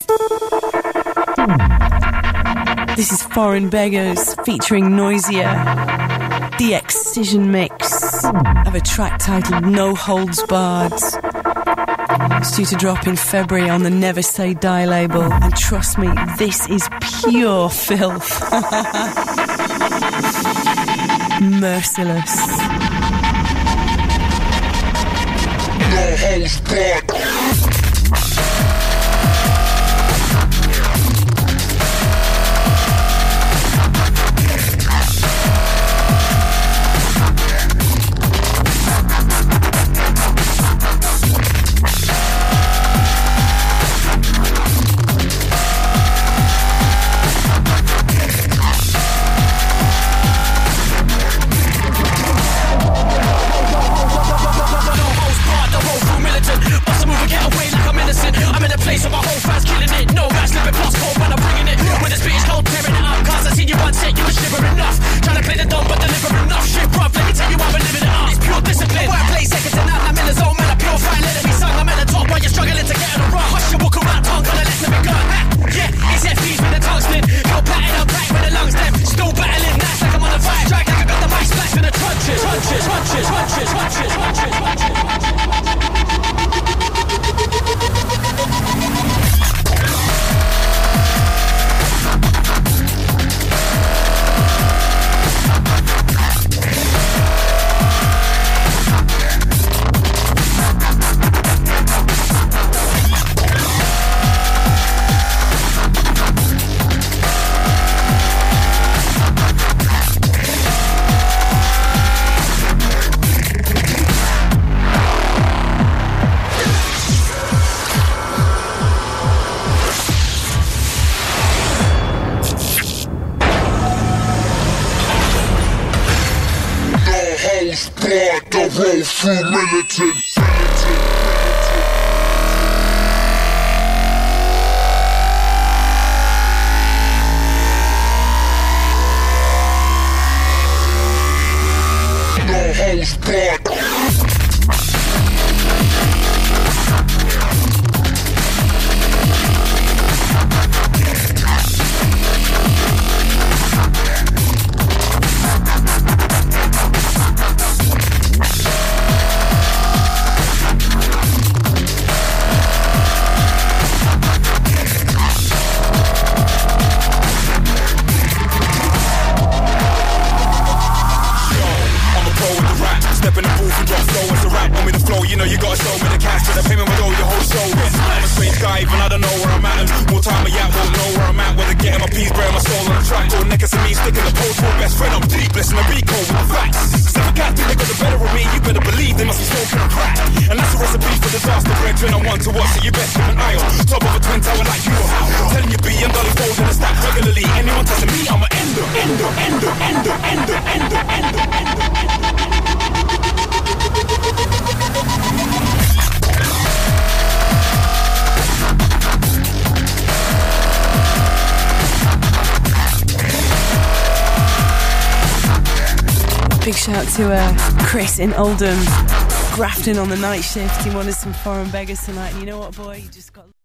This is Foreign Beggars featuring Noisia, the Excision mix of a track titled No Holds Barred. It's due to drop in February on the Never Say Die label, and trust me, this is pure filth. Merciless. No holds barred. Full militant. No holds barred. Big shout to Chris in Oldham, grafting on the night shift. He wanted some Foreign Beggars tonight, and you know what, boy? You just got...